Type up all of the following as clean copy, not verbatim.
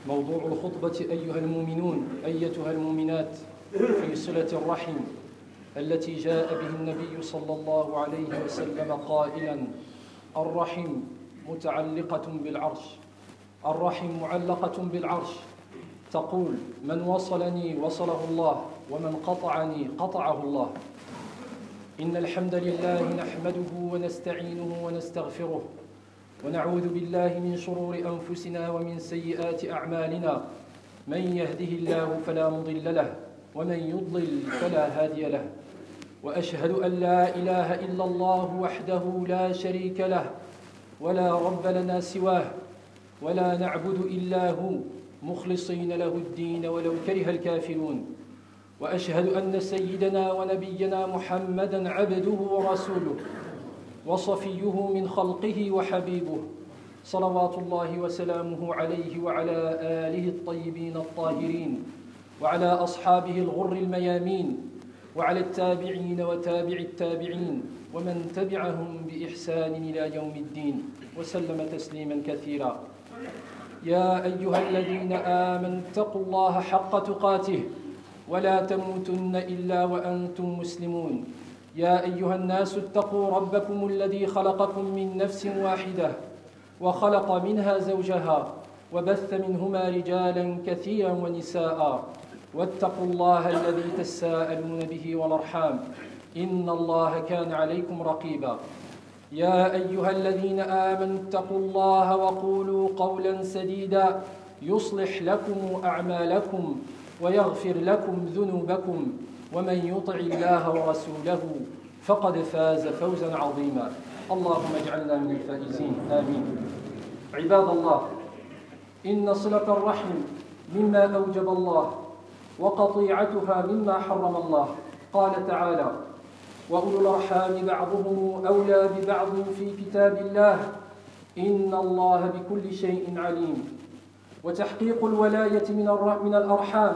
موضوع الخطبة أيها المؤمنون أيتها المؤمنات في صلة الرحم التي جاء به النبي صلى الله عليه وسلم قائلا: الرحم متعلقة بالعرش، الرحم معلقة بالعرش، تقول: من وصلني وصله الله، ومن قطعني قطعه الله. إن الحمد لله نحمده ونستعينه ونستغفره، ونعوذ بالله من شرور أنفسنا ومن سيئات أعمالنا. من يهده الله فلا مضل له، ومن يضلل فلا هادي له. وأشهد أن لا إله إلا الله وحده لا شريك له، ولا رب لنا سواه، ولا نعبد إلا هو مخلصين له الدين ولو كره الكافرون. وأشهد أن سيدنا ونبينا محمدًا عبده ورسوله وصفيه من خلقه وحبيبه، صلوات الله وسلامه عليه وعلى آله الطيبين الطاهرين، وعلى أصحابه الغر الميامين، وعلى التابعين وتابع التابعين، ومن تبعهم بإحسان إلى يوم الدين، وسلم تسليما كثيرا. يا أيها الذين آمنوا اتقوا الله حق تقاته ولا تموتن إلا وأنتم مسلمون. يا أيها الناس اتقوا ربكم الذي خلقكم من نفس واحدة وخلق منها زوجها وبث منهما رجالا كثيرا ونساء، واتقوا الله الذي تساءلون به والأرحام، إن الله كان عليكم رقيبا. يا أيها الذين آمنوا اتقوا الله وقولوا قولا سديدا يصلح لكم أعمالكم ويغفر لكم ذنوبكم، ومن يطع الله ورسوله فقد فاز فوزا عظيما. اللهم اجعلنا من الفائزين، آمين. عباد الله، إن صلة الرحم مما أوجب الله، وقطيعتها مما حرم الله. قال تعالى: وأولو الأرحام بعضهم أولى ببعض في كتاب الله، إن الله بكل شيء عليم. وتحقيق الولاية من الأرحام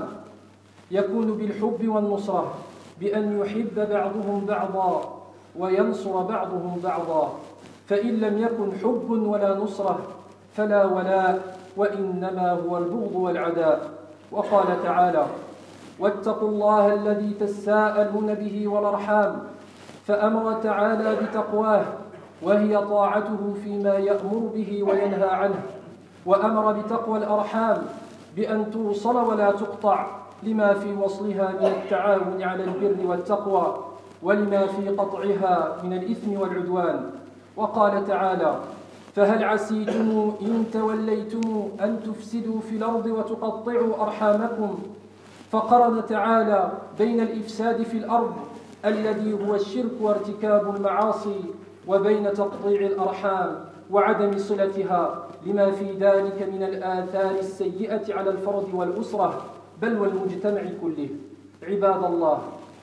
يكون بالحب والنصرة، بأن يحب بعضهم بعضا وينصر بعضهم بعضا. فإن لم يكن حب ولا نصرة فلا ولاء، وإنما هو البغض والعداء. وقال تعالى: واتقوا الله الذي تساءلون به والأرحام، فأمر تعالى بتقواه وهي طاعته فيما يأمر به وينهى عنه، وأمر بتقوى الأرحام بأن توصل ولا تقطع، لما في وصلها من التعاون على البر والتقوى، ولما في قطعها من الإثم والعدوان. وقال تعالى: فهل عسيتم إن توليتم أن تفسدوا في الأرض وتقطعوا أرحامكم. فقرن تعالى بين الإفساد في الأرض الذي هو الشرك وارتكاب المعاصي، وبين تقطيع الأرحام وعدم صلتها، لما في ذلك من الآثار السيئة على الفرد والأسرة بل والمجتمع كله. عباد الله،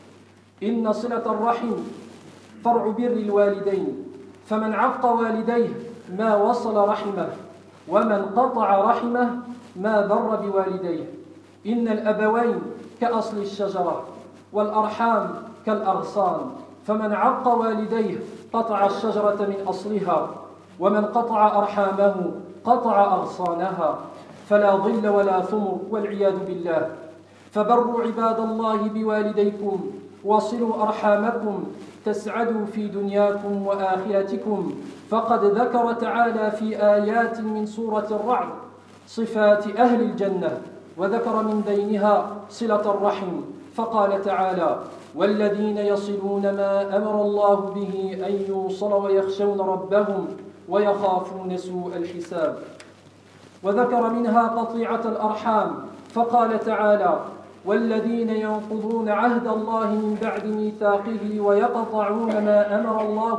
إن صلة الرحم فرع بر الوالدين، فمن عق والديه ما وصل رحمه، ومن قطع رحمه ما بر بوالديه. إن الأبوين كأصل الشجرة، والأرحام كالأغصان، فمن عق والديه قطع الشجرة من أصلها، ومن قطع أرحامه قطع أغصانها، فلا ظل ولا ثمر والعياذ بالله. فبروا عباد الله بوالديكم، وصلوا أرحامكم، تسعدوا في دنياكم وآخرتكم. فقد ذكر تعالى في آيات من سورة الرعد صفات أهل الجنة، وذكر من بينها صلة الرحم، فقال تعالى: والذين يصلون ما أمر الله به أن يوصل ويخشون ربهم ويخافون سوء الحساب. وذكر منها قطيعة الأرحام، فقال تعالى: والذين ينقضون عهد الله من بعد ميثاقه ويقطعون ما أمر الله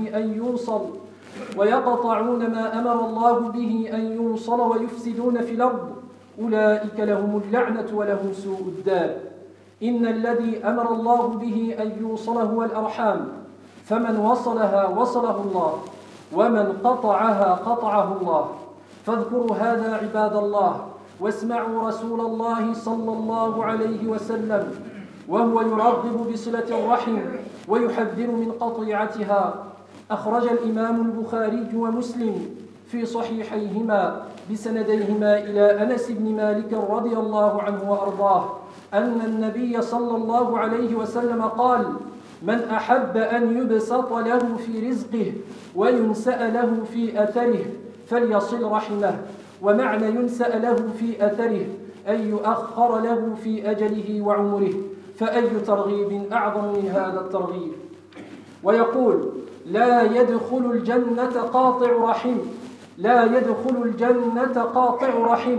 به أن يوصل ويفسدون في الأرض أولئك لهم اللعنة ولهم سوء الدار. إن الذي أمر الله به أن يوصل هو الأرحام، فمن وصلها وصله الله، ومن قطعها قطعه الله. فاذكروا هذا عباد الله، واسمعوا رسول الله صلى الله عليه وسلم وهو يرغب بصلة الرحم ويحذر من قطيعتها. أخرج الإمام البخاري ومسلم في صحيحيهما بسنديهما إلى أنس بن مالك رضي الله عنه وأرضاه أن النبي صلى الله عليه وسلم قال: من أحب أن يبسط له في رزقه وينسأ له في أثره فليصل رحمه. ومعنى ينسأ له في أثره أي يؤخر له في أجله وعمره، فأي ترغيب أعظم من هذا الترغيب. ويقول: لا يدخل الجنة قاطع رحم، لا يدخل الجنة قاطع رحم.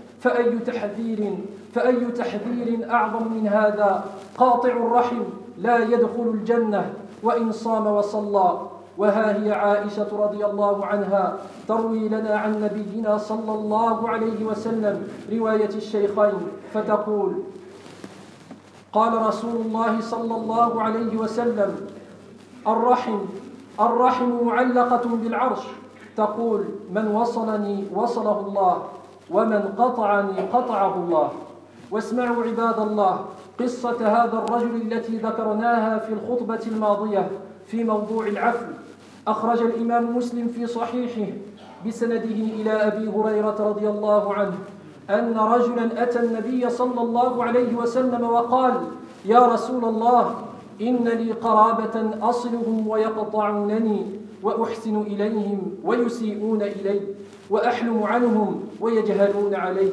فأي تحذير أعظم من هذا؟ قاطع الرحم لا يدخل الجنة وإن صام وصلى. وها هي عائشة رضي الله عنها تروي لنا عن نبينا صلى الله عليه وسلم رواية الشيخين فتقول: قال رسول الله صلى الله عليه وسلم: الرحم معلقة بالعرش، تقول: من وصلني وصله الله، ومن قطعني قطعه الله. واسمعوا عباد الله قصة هذا الرجل التي ذكرناها في الخطبة الماضية في موضوع العفو. أخرج الإمام مسلم في صحيحه بسنده إلى أبي هريرة رضي الله عنه أن رجلا أتى النبي صلى الله عليه وسلم وقال: يا رسول الله، إن لي قرابة أصلهم ويقطعونني وأحسن إليهم ويسيئون إلي، وأحلم عنهم ويجهلون علي.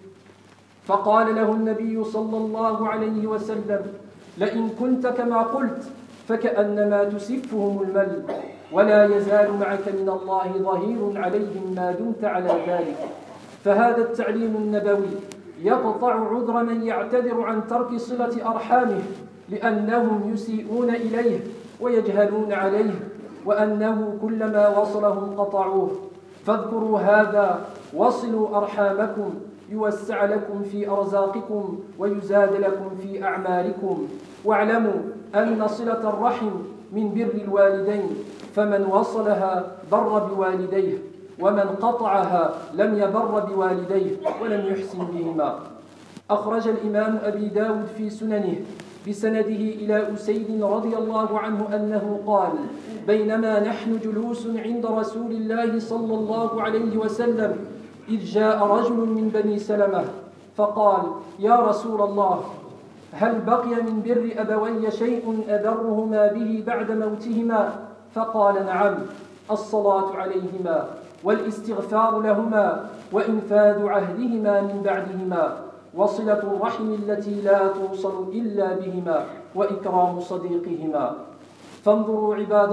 فقال له النبي صلى الله عليه وسلم: لئن كنت كما قلت فكأنما تسفهم المل، ولا يزال معك من الله ظهير عليهم ما دمت على ذلك. فهذا التعليم النبوي يقطع عذر من يعتذر عن ترك صلة أرحامه لأنهم يسيئون إليه ويجهلون عليه، وأنه كلما وصلهم قطعوه. فاذكروا هذا: وصلوا أرحامكم يوسع لكم في أرزاقكم ويزاد لكم في أعمالكم. واعلموا أن صلة الرحم من بر الوالدين، فمن وصلها بر بوالديه، ومن قطعها لم يبر بوالديه ولم يحسن بهما. أخرج الإمام أبي داود في سننه بسنده إلى أسيد رضي الله عنه أنه قال: بينما نحن جلوس عند رسول الله صلى الله عليه وسلم إذ جاء رجل من بني سلمة فقال: يا رسول الله، هل بقي من بر أبوي شيء أبرهما به بعد موتهما؟ فقال: نعم، الصلاة عليهما والاستغفار لهما وإنفاذ عهدهما من بعدهما، وصلة الرحم التي لا توصل إلا بهما، وإكرام صديقهما. فانظروا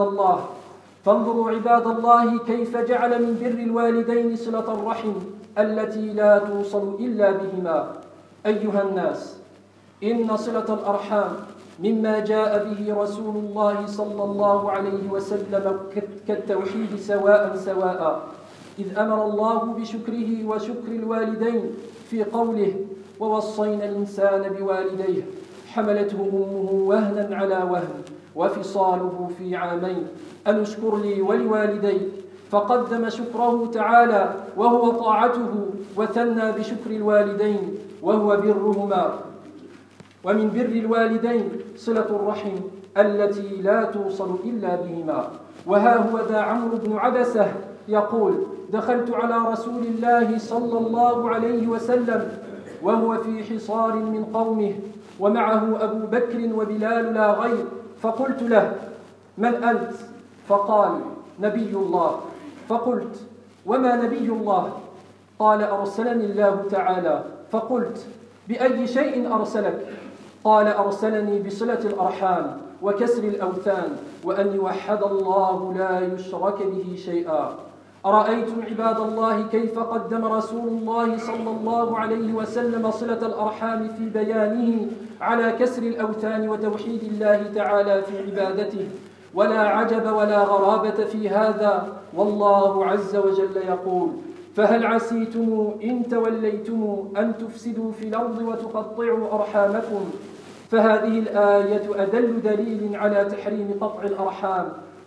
عباد الله كيف جعل من بر الوالدين صلة الرحم التي لا توصل إلا بهما. أيها الناس، إن صلة الأرحام مما جاء به رسول الله صلى الله عليه وسلم كالتوحيد سواء، إذ أمر الله بشكره وشكر الوالدين في قوله: ووصينا الإنسان بوالديه حملته أمه وهنا على وهن وفصاله في عامين أن اشكر لي ولوالديك. فقدم شكره تعالى وهو طاعته، وثنى بشكر الوالدين وهو برهما. ومن بر الوالدين صلة الرحم التي لا توصل إلا بهما. وها هو ذا عمرو بن عبسة يقول: دخلت على رسول الله صلى الله عليه وسلم وهو في حصار من قومه، ومعه أبو بكر وبلال لا غير، فقلت له: من أنت؟ فقال: نبي الله. فقلت: وما نبي الله؟ قال: أرسلني الله تعالى. فقلت: بأي شيء أرسلك؟ قال: أرسلني بصلة الأرحام وكسر الأوثان وأن يوحد الله لا يشرك به شيئا. أرأيتم عباد الله كيف قدم رسول الله صلى الله عليه وسلم صلة الأرحام في بيانه على كسر الأوثان وتوحيد الله تعالى في عبادته. ولا عجب ولا غرابة في هذا، والله عز وجل يقول: فهل عسيتم إن توليتم أن تفسدوا في الأرض وتقطعوا أرحامكم. فهذه الآية أدل دليل على تحريم قطع الأرحام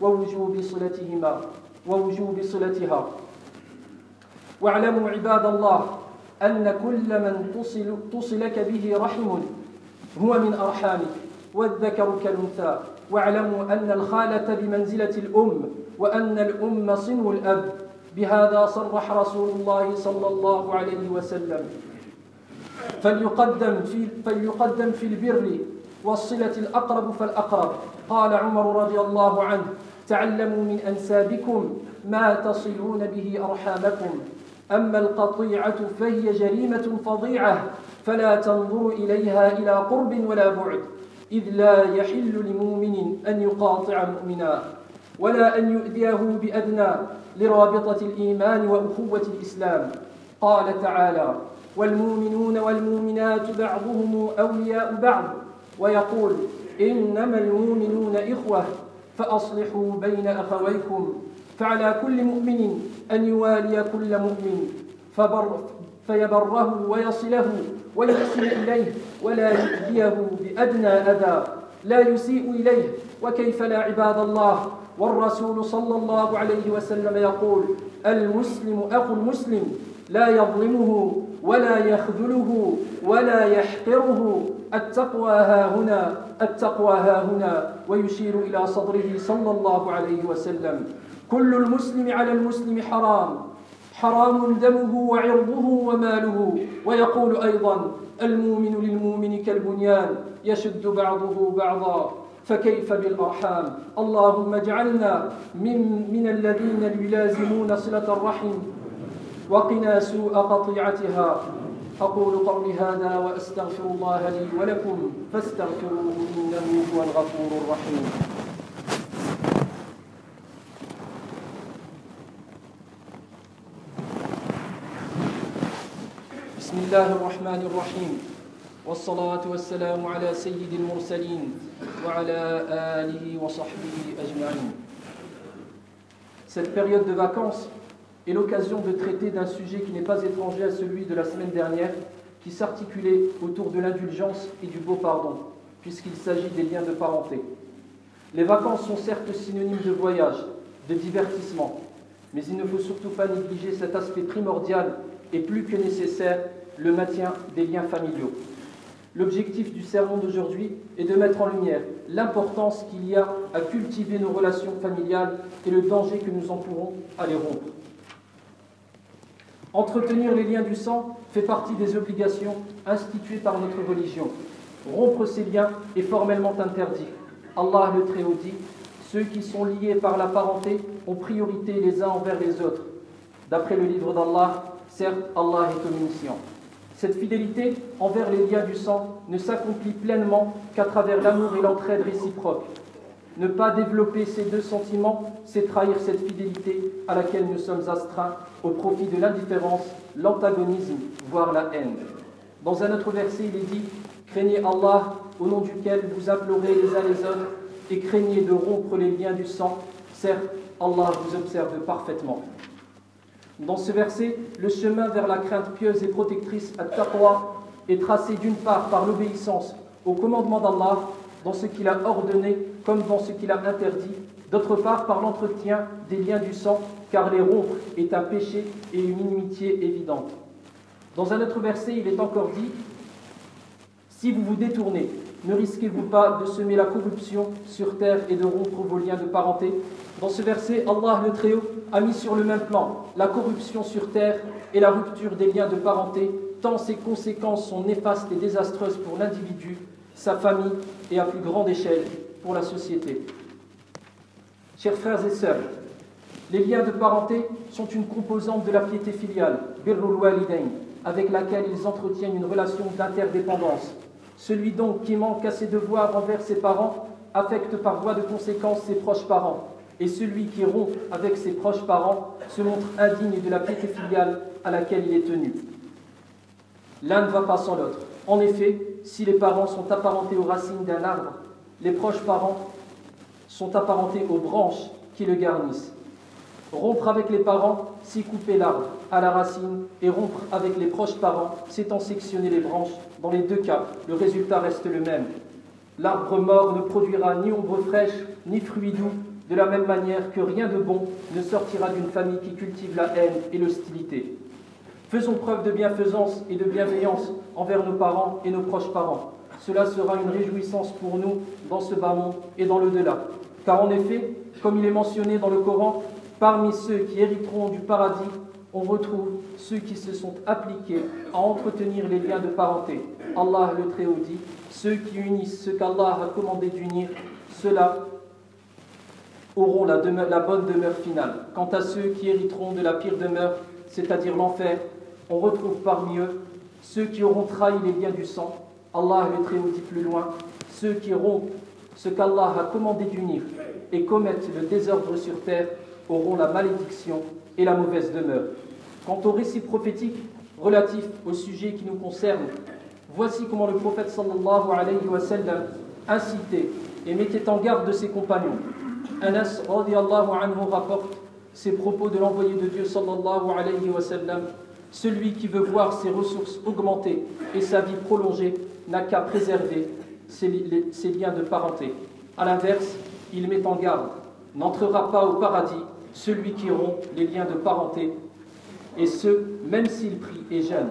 ووجوب صلتها. واعلموا عباد الله أن كل من تصلك به رحم هو من أرحامك، والذكر كالأنثى. واعلموا أن الخالة بمنزلة الأم، وأن الأم صنو الأب، بهذا صرح رسول الله صلى الله عليه وسلم فليقدم في البر والصلة الأقرب فالأقرب. قال عمر رضي الله عنه: تعلموا من أنسابكم ما تصلون به أرحامكم، أما القطيعة فهي جريمة فظيعة فلا تنظروا إليها إلى قرب ولا بعد، إذ لا يحل لمؤمن أن يقاطع مؤمنا ولا أن يؤذيه بأدنى لرابطة الإيمان وأخوة الإسلام. قال تعالى: والمؤمنون والمؤمنات بعضهم أولياء بعض، ويقول: إنما المؤمنون إخوة فأصلحوا بين أخويكم. فعلى كل مؤمن أن يوالي كل مؤمن فيبره ويصله ويحسن إليه ولا يؤذيه بأدنى أذى لا يسيء إليه. وكيف لا عباد الله؟ والرسول صلى الله عليه وسلم يقول: المسلم أخو المسلم لا يظلمه ولا يخذله ولا يحقره، التقوى ها هنا، ويشير إلى صدره صلى الله عليه وسلم. كل المسلم على المسلم حرام دمه وعرضه وماله. ويقول أيضا: المؤمن للمؤمن كالبنيان يشد بعضه بعضا، فكيف بالأرحام؟ اللهم اجعلنا من الذين يلازمون صلة الرحم وقنا سوء قطيعتها. أقول قولي هذا وأستغفر الله لي ولكم فاستغفروه إنه هو الغفور الرحيم. بسم الله الرحمن الرحيم، والصلاة والسلام على سيد المرسلين وعلى آله وصحبه أجمعين. Cette période de vacances est l'occasion de traiter d'un sujet qui n'est pas étranger à celui de la semaine dernière, qui s'articulait autour de l'indulgence et du beau pardon, puisqu'il s'agit des liens de parenté. Les vacances sont certes synonymes de voyage, de divertissement, mais il ne faut surtout pas négliger cet aspect primordial et plus que nécessaire, le maintien des liens familiaux. L'objectif du sermon d'aujourd'hui est de mettre en lumière l'importance qu'il y a à cultiver nos relations familiales et le danger que nous encourons à les rompre. Entretenir les liens du sang fait partie des obligations instituées par notre religion. Rompre ces liens est formellement interdit. Allah le Très-Haut dit: ceux qui sont liés par la parenté ont priorité les uns envers les autres. D'après le livre d'Allah, certes, Allah est omniscient. Cette fidélité envers les liens du sang ne s'accomplit pleinement qu'à travers l'amour et l'entraide réciproque. Ne pas développer ces deux sentiments, c'est trahir cette fidélité à laquelle nous sommes astreints au profit de l'indifférence, l'antagonisme, voire la haine. Dans un autre verset, il est dit: craignez Allah, au nom duquel vous implorez les uns les autres, et craignez de rompre les liens du sang. Certes, Allah vous observe parfaitement. Dans ce verset, le chemin vers la crainte pieuse et protectrice, at-taqwa, est tracé d'une part par l'obéissance au commandement d'Allah, dans ce qu'il a ordonné comme dans ce qu'il a interdit, d'autre part par l'entretien des liens du sang, car les rompre est un péché et une inimitié évidente. Dans un autre verset, il est encore dit: si vous vous détournez, ne risquez-vous pas de semer la corruption sur terre et de rompre vos liens de parenté? Dans ce verset, Allah le Très-Haut a mis sur le même plan la corruption sur terre et la rupture des liens de parenté, tant ces conséquences sont néfastes et désastreuses pour l'individu, sa famille et à plus grande échelle pour la société. Chers frères et sœurs, les liens de parenté sont une composante de la piété filiale, birrul walidain, avec laquelle ils entretiennent une relation d'interdépendance. Celui donc qui manque à ses devoirs envers ses parents affecte par voie de conséquence ses proches parents, et celui qui rompt avec ses proches parents se montre indigne de la piété filiale à laquelle il est tenu. L'un ne va pas sans l'autre. En effet, si les parents sont apparentés aux racines d'un arbre, les proches parents sont apparentés aux branches qui le garnissent. Rompre avec les parents, c'est couper l'arbre à la racine, et rompre avec les proches parents, c'est en sectionner les branches. Dans les deux cas, le résultat reste le même. L'arbre mort ne produira ni ombre fraîche, ni fruits doux, de la même manière que rien de bon ne sortira d'une famille qui cultive la haine et l'hostilité. Faisons preuve de bienfaisance et de bienveillance envers nos parents et nos proches parents. Cela sera une réjouissance pour nous dans ce bas monde et dans l'au-delà. Car en effet, comme il est mentionné dans le Coran, Parmi ceux qui hériteront du paradis, on retrouve ceux qui se sont appliqués à entretenir les liens de parenté. Allah le Très-Haut dit, ceux qui unissent ce qu'Allah a commandé d'unir, ceux-là auront la bonne demeure finale. Quant à ceux qui hériteront de la pire demeure, c'est-à-dire l'enfer, on retrouve parmi eux ceux qui auront trahi les liens du sang. Allah le Très-Haut dit plus loin, ceux qui rompent ce qu'Allah a commandé d'unir et commettent le désordre sur terre auront la malédiction et la mauvaise demeure. Quant au récit prophétique relatif au sujet qui nous concerne, voici comment le prophète sallallahu alayhi wa sallam incitait et mettait en garde de ses compagnons. Anas radiyallahu anhu rapporte ces propos de l'envoyé de Dieu sallallahu alayhi wa sallam. Celui qui veut voir ses ressources augmenter et sa vie prolongée n'a qu'à préserver ses liens de parenté. A l'inverse, il met en garde, n'entrera pas au paradis celui qui rompt les liens de parenté, et ce, même s'il prie et jeûne.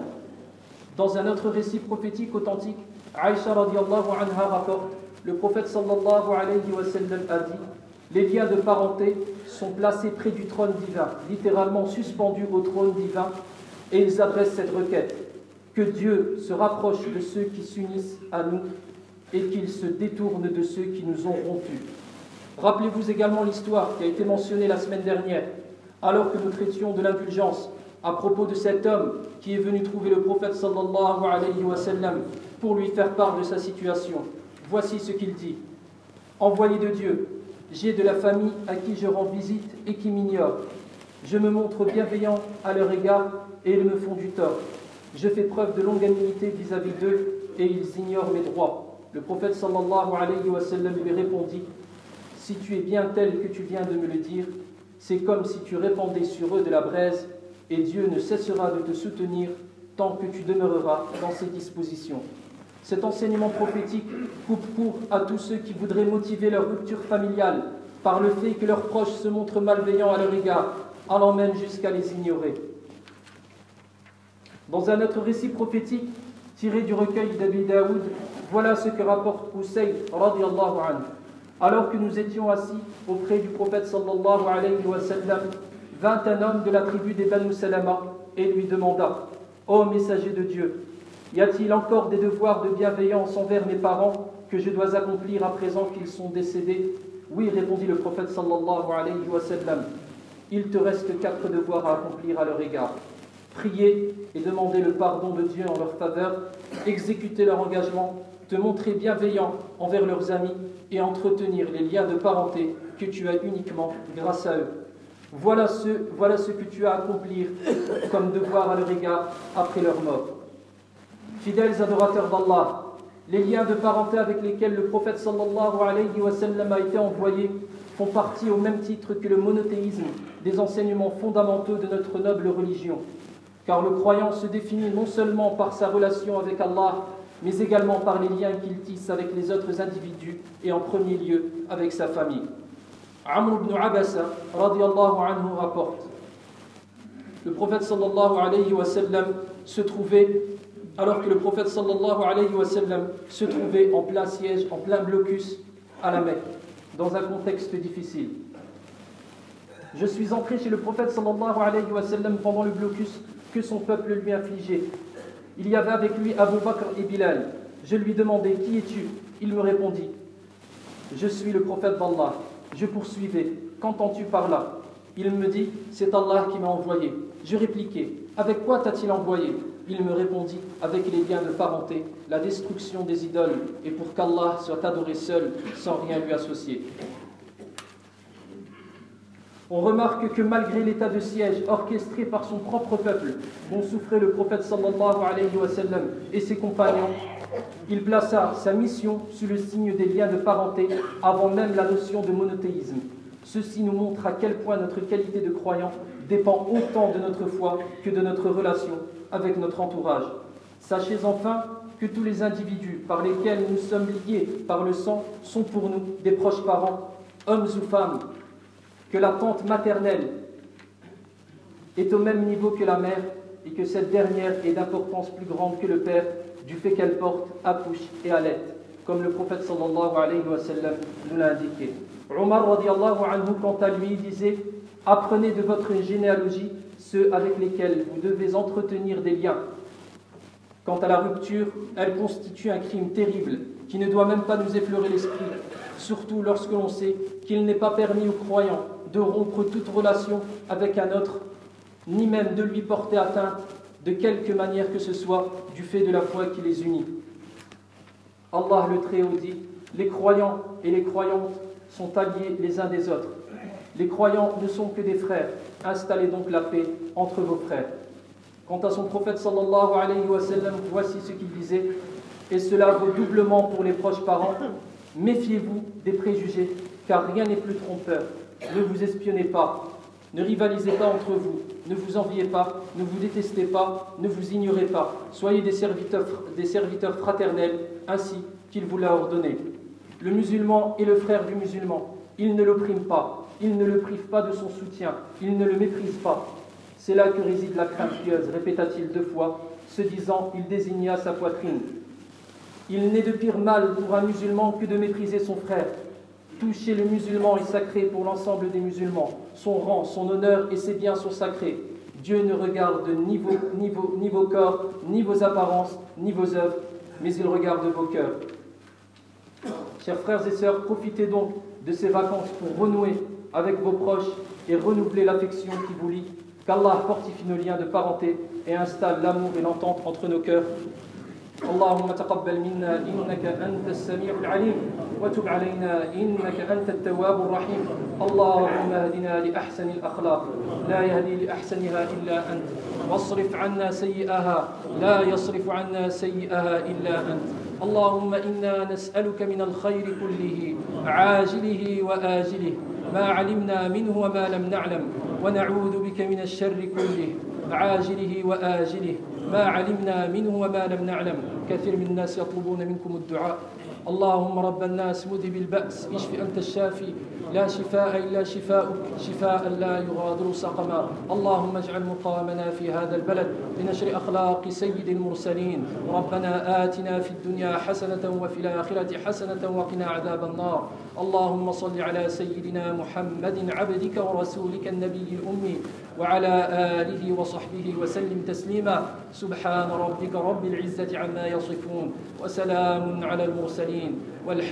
Dans un autre récit prophétique authentique, Aïcha radiyallahu anha rapporte, le prophète sallallahu alayhi wa sallam a dit, les liens de parenté sont placés près du trône divin, littéralement suspendus au trône divin, et ils adressent cette requête, que Dieu se rapproche de ceux qui s'unissent à nous et qu'il se détourne de ceux qui nous ont rompus. Rappelez-vous également l'histoire qui a été mentionnée la semaine dernière, alors que nous traitions de l'indulgence à propos de cet homme qui est venu trouver le prophète sallallahu alayhi wa sallam pour lui faire part de sa situation. Voici ce qu'il dit. Envoyé de Dieu, j'ai de la famille à qui je rends visite et qui m'ignorent. Je me montre bienveillant à leur égard et ils me font du tort. Je fais preuve de longanimité vis-à-vis d'eux et ils ignorent mes droits. Le prophète sallallahu alayhi wa sallam lui répondit, si tu es bien tel que tu viens de me le dire, c'est comme si tu répandais sur eux de la braise et Dieu ne cessera de te soutenir tant que tu demeureras dans ses dispositions. Cet enseignement prophétique coupe court à tous ceux qui voudraient motiver leur rupture familiale par le fait que leurs proches se montrent malveillants à leur égard, allant même jusqu'à les ignorer. Dans un autre récit prophétique tiré du recueil d'Abi Daoud, voilà ce que rapporte Usayd radiyallahu anhu. Alors que nous étions assis auprès du prophète sallallahu alayhi wa sallam, vint un homme de la tribu des Banu Salama et lui demanda, ô messager de Dieu, y a-t-il encore des devoirs de bienveillance envers mes parents que je dois accomplir à présent qu'ils sont décédés? Oui, répondit le prophète sallallahu alayhi wa sallam, il te reste 4 devoirs à accomplir à leur égard. Prier et demander le pardon de Dieu en leur faveur, exécuter leur engagement, te montrer bienveillant envers leurs amis et entretenir les liens de parenté que tu as uniquement grâce à eux. Voilà ce que tu as à accomplir comme devoir à leur égard après leur mort. Fidèles adorateurs d'Allah, les liens de parenté avec lesquels le prophète sallallahu alayhi wa sallam a été envoyé font partie au même titre que le monothéisme des enseignements fondamentaux de notre noble religion. Car le croyant se définit non seulement par sa relation avec Allah, mais également par les liens qu'il tisse avec les autres individus et en premier lieu avec sa famille. Amr ibn Abasa radiyallahu anhu rapporte, le prophète sallallahu alayhi wa sallam se trouvait, alors que le prophète sallallahu alayhi wa sallam se trouvait en plein siège, en plein blocus à la Mecque, dans un contexte difficile. Je suis entré chez le prophète sallallahu alayhi wa sallam pendant le blocus que son peuple lui infligeait. Il y avait avec lui Abu Bakr et Bilal. Je lui demandai, qui es-tu? Il me répondit, je suis le prophète d'Allah. Je poursuivais, qu'entends-tu par là? Il me dit, c'est Allah qui m'a envoyé. Je répliquai, avec quoi t'a-t-il envoyé? Il me répondit, avec les liens de parenté, la destruction des idoles, et pour qu'Allah soit adoré seul, sans rien lui associer. On remarque que malgré l'état de siège orchestré par son propre peuple, dont souffrait le prophète sallallahu alayhi wa sallam et ses compagnons, il plaça sa mission sous le signe des liens de parenté avant même la notion de monothéisme. Ceci nous montre à quel point notre qualité de croyant dépend autant de notre foi que de notre relation avec notre entourage. Sachez enfin que tous les individus par lesquels nous sommes liés par le sang sont pour nous des proches parents, hommes ou femmes, que la tante maternelle est au même niveau que la mère et que cette dernière est d'importance plus grande que le père du fait qu'elle porte, accouche et allaite, comme le prophète sallallahu alayhi wa sallam nous l'a indiqué. Omar radiallahu anhu, quant à lui, disait: apprenez de votre généalogie ceux avec lesquels vous devez entretenir des liens. Quant à la rupture, elle constitue un crime terrible qui ne doit même pas nous effleurer l'esprit, surtout lorsque l'on sait qu'il n'est pas permis aux croyants de rompre toute relation avec un autre, ni même de lui porter atteinte de quelque manière que ce soit du fait de la foi qui les unit. Allah le Très-Haut dit: les croyants et les croyantes sont alliés les uns des autres. Les croyants ne sont que des frères. Installez donc la paix entre vos frères. Quant à son prophète sallallahu alayhi wa sallam, voici ce qu'il disait, et cela vaut doublement pour les proches parents: méfiez-vous des préjugés, car rien n'est plus trompeur. Ne vous espionnez pas, ne rivalisez pas entre vous, ne vous enviez pas, ne vous détestez pas, ne vous ignorez pas. Soyez des serviteurs fraternels, ainsi qu'il vous l'a ordonné. Le musulman est le frère du musulman. Il ne l'opprime pas, il ne le prive pas de son soutien, il ne le méprise pas. C'est là que réside la crainte pieuse, répéta-t-il 2 fois. Ce disant, il désigna sa poitrine. Il n'est de pire mal pour un musulman que de mépriser son frère. Toucher le musulman est sacré pour l'ensemble des musulmans. Son rang, son honneur et ses biens sont sacrés. Dieu ne regarde ni vos corps, ni vos apparences, ni vos œuvres, mais il regarde vos cœurs. Chers frères et sœurs, profitez donc de ces vacances pour renouer avec vos proches et renouveler l'affection qui vous lie. Qu'Allah fortifie nos liens de parenté et installe l'amour et l'entente entre nos cœurs. اللهم تقبل منا إنك أنت السميع العليم وتب علينا إنك أنت التواب الرحيم. اللهم اهدنا لأحسن الأخلاق لا يهدي لأحسنها إلا أنت واصرف عنا سيئها لا يصرف عنا سيئها إلا أنت. اللهم إنا نسألك من الخير كله عاجله وآجله ما علمنا منه وما لم نعلم ونعوذ بك من الشر كله عاجله وآجله ما علمنا منه وما لم نعلم. كثير من الناس يطلبون منكم الدعاء. اللهم رب الناس مذهب البأس اشف أنت الشافي لا شفاء إلا شفاؤك شفاء لا يغادر سقما. اللهم اجعل مقامنا في هذا البلد لنشر أخلاق سيد المرسلين. ربنا آتنا في الدنيا حسنة وفي الآخرة حسنة وقنا عذاب النار. اللهم صل على سيدنا محمد عبدك ورسولك النبي الأمي وعلى آله وصحبه وسلم تسليما. سبحان ربك رب العزة عما يصفون وسلام على المرسلين.